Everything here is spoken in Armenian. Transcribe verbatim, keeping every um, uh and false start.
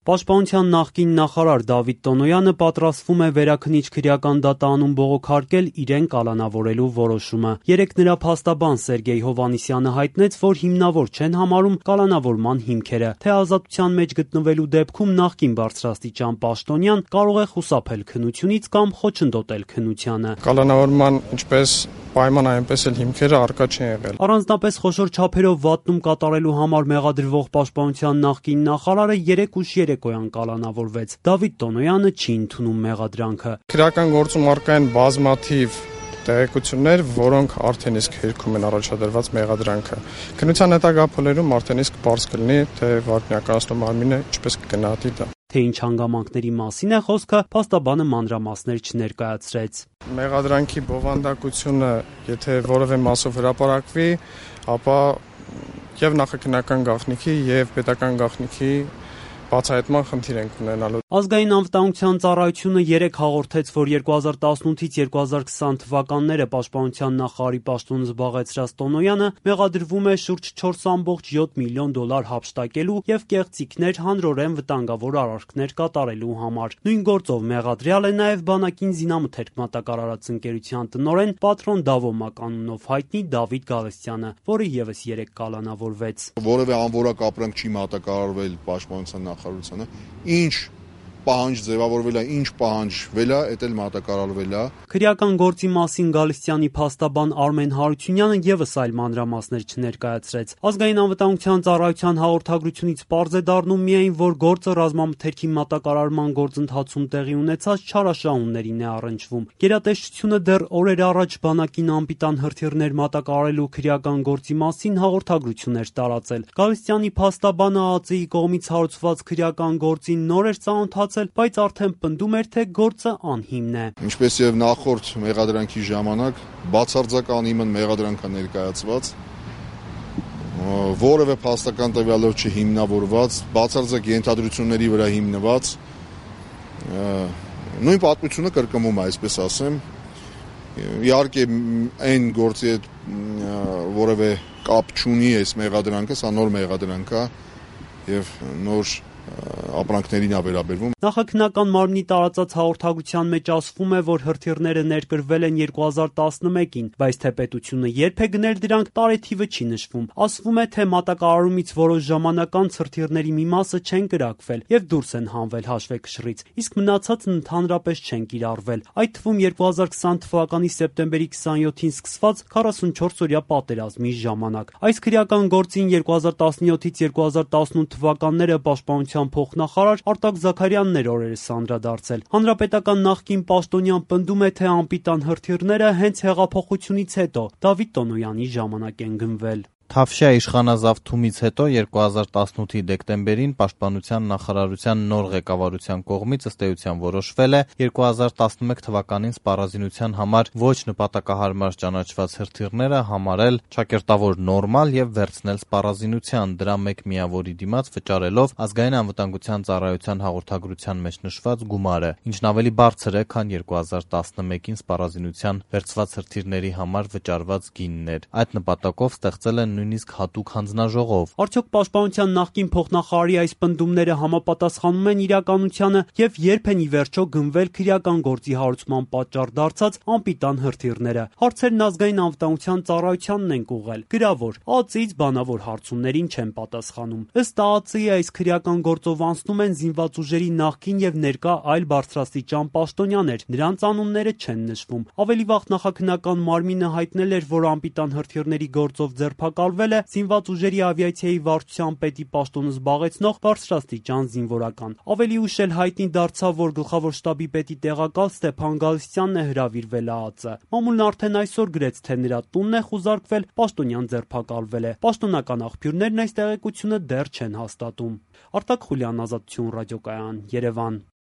Պաշտպանության նախկին նախարար Դավիթ Տոնոյանը պատրաստվում է վերաքննիչ քրեական դատանուն բողոքարկել իրեն կալանավորելու որոշումը։ Երեկ նրա փաստաբան Սերգեյ Հովհաննիսյանը հայտնեց, որ հիմնավոր չեն համարում կալանավորման հիմքերը, թե ազատության մեջ գտնվելու դեպքում նախկին բարձրաստիճան պաշտոնյան կարող է խուսափել քննությունից կամ խոչընդոտել քննությանը։ Կալանավորման ինչպես պայման այնպես էլ հիմքերը առկա չեն եղել։ Առանձնապես խոշոր չափերով վատնում կատարելու համար մեղադրվող պաշտպանության նախկին նախարարը երեք ուշ երեկոյան կալանավորվեց։ Դավիթ Տոնոյանը չի ընդունում մեղադրանքը։ Քրեական գործում առկա են բազմաթիվ տեղեկություններ, որոնք արդեն իսկ հերքում են առաջադրված մեղադրանքը։ Քննության հետագա փուլերում արդեն իսկ բարձ կլինի, թե վարքնյակացնող մարմինը ինչպես կգնահատի դա։ Թե ինչ հանգամանքների մասին է խոսքը, փաստաբանը մանրամասներ չներկայացրեց։ Մեղադրանքի բովանդակությունը, եթե որևէ մասով հրապարակվի, ապա եւ նախաքննական գաղտնիքի եւ պետական գաղտնիքի բացահայտման խնդիր ենք ունենալու։ Ազգային անվտանգության ծառայությունը երեկ հաղորդեց, որ երկու հազար տասնութից երկու հազար քսան թվականները պաշտպանության նախարարի պաշտոնը զբաղեցրած Տոնոյանը մեղադրվում է շուրջ չորս կόμma յոթ միլիոն դոլար հափշտակելու եւ կեղծիքներ, հանրորեն վտանգավոր արարքներ կատարելու համար։ Նույն գործով մեղադրյալ է նաեւ բանակին զինամթերք մատակարարած ընկերության տնօրեն Պատրոն Դավոմակ անունով հայտնի Դավիթ Գալստյանը, որը եւս երեկ կալանավորվեց։ Որևէ անորակ ապրանք չի մատակարարվել պաշտպանության նախարարությանը, ինչ պահանջ ձևավորվել է, ինչ պահանջվել է, դա էլ մատակարարվել է։ Քրեական գործի մասին Գալստյանի փաստաբան Արմեն Հարությունյանը եւս այլ մանրամասներ չներկայացրեց։ Ազգային անվտանգության ծառայության հաղորդագրությունից պարզ է դառնում միայն, որ գործը ռազմամթերքի մատակարարման գործընթացում տեղի ունեցած չարաշահումներին է առնչվում։ Գերատեսչությունը դեռ օրեր առաջ բանակին անպիտան հրթիռներ մատակարարելու քրեական գործի մասին հաղորդագրություն էր տարածել։ Գալստյանի փաստաբանը ԱԱԾ-ի կողմից հարուցված քրեական գործին նոր էր ծանոթացել, բայց արդեն պնդում էր, թե գործը անհիմն է։ Ինչպես եւ նախորդ մեղադրանքի ժամանակ բացարձակ անհիմն մեղադրանք է ներկայացված, որևէ փաստական տվյալով չհիմնավորված, բացարձակ ենթադրությունների վրա հիմնված, նույն պատմությունը կրկնվում է, այսպես ասեմ։ Իհարկե այն գործի հետ որևէ կապ չունի այս մեղադրանքը, սա նոր մեղադրանք է եւ նոր ապրանքներին է վերաբերվում։ Նախաքննական մարմնի տարածած հաղորդագրության մեջ ասվում է, որ հրթիռները ներկրվել են երկու հազար տասնմեկին, բայց թե պետությունը երբ է գնել դրանք, տարեթիվը չի նշվում։ Ասվում է, թե մատակարարումից որոշ ժամանակ անց հրթիռների մի մասը չեն կրակվել եւ դուրս են հանվել հաշվեկշռից, իսկ մնացածն ընդհանրապես չեն կիրառվել։ Այդ թվում երկու հազար քսան թվականի սեպտեմբերի քսանյոթին սկսված քառասունչորս օրյա պատերազմի ժամանակ։ Այս քրեական գործին երկու հազար տասնյոթից երկու հազար տասնութ թվականները պաշտպանության փոխնախարար Արտակ Զաքարյանն էր օրերս անդրադարձել։ Հանրապետական նախկին պաշտոնյան պնդում է, թե անպիտան հրթիռները հենց հեղափոխությունից հետո Դավիթ Տոնոյանի ժամանակ են գնվել։ Թավշյա իշխանազավթումից հետո երկու հազար տասնութի դեկտեմբերին Պաշտպանության նախարարության նոր ղեկավարության կողմից ըստ էության որոշվել է երկու հազար տասնմեկ թվականին սպառազինության համար ոչ նպատակահարմար ճանաչված հրթիռները համարել ճակերտավոր նորմալ եւ վերցնել սպառազինության, դրա մեկ միավորի դիմաց վճարելով ազգային անվտանգության ծառայության հաղորդագրության մեջ նշված գումարը, ինչն ավելի բարձր է, քան երկու հազար տասնմեկին սպառազինության վերցված հրթիռների համար վճարված գինն էր։ Այդ նպատակով ստեղծել են նույնիսկ հատուկ հանձնաժողով։ Արդյոք պաշտպանության նախկին փոխնախարարի այս պնդումները համապատասխանում են իրականությանը եւ երբ են ի վերջո գնվել քրեական գործի հարուցման պատճառ դարձած անպիտան հրթիռները։ Հարցերն ազգային անվտանգության ծառայությանն են ուղղել։ Գրավոր ԱԱԾ-ից բանավոր հարցումներին չեն պատասխանում։ Ըստ ԱԱԾ-ի այս քրեական գործով անցնում են զինված ուժերի նախկին եւ ներկա այլ բարձրաստիճան պաշտոնյաներ, նրանց անունները չեն նշվում։ Ավելի վաղ նախաքննական մարմինը հայտնել էր, որ անպիտան հրթիռների գործով ձերբակալվել է զինված ուժերի ավիացիայի վարչության պետի պաշտոնը զբաղեցնող բարձրաստիճան զինվորական։ Ավելի ուշ էլ հայտնի դարձավ, որ գլխավոր շտաբի պետի տեղակալ Ստեփան Գալստյանն է հրավիրվել ԱԱԾ։ Մամուլն արդեն այսօր գրեց, թե նրա տունն է խուզարկվել, պաշտոնյան ձերբակալվել է։ Պաշտոնական աղբյուրներն այս տեղեկությունը դեռ չեն հաստատում։ Արտակ Խուլյան, Ազատություն ռադիոկայան, Երևան։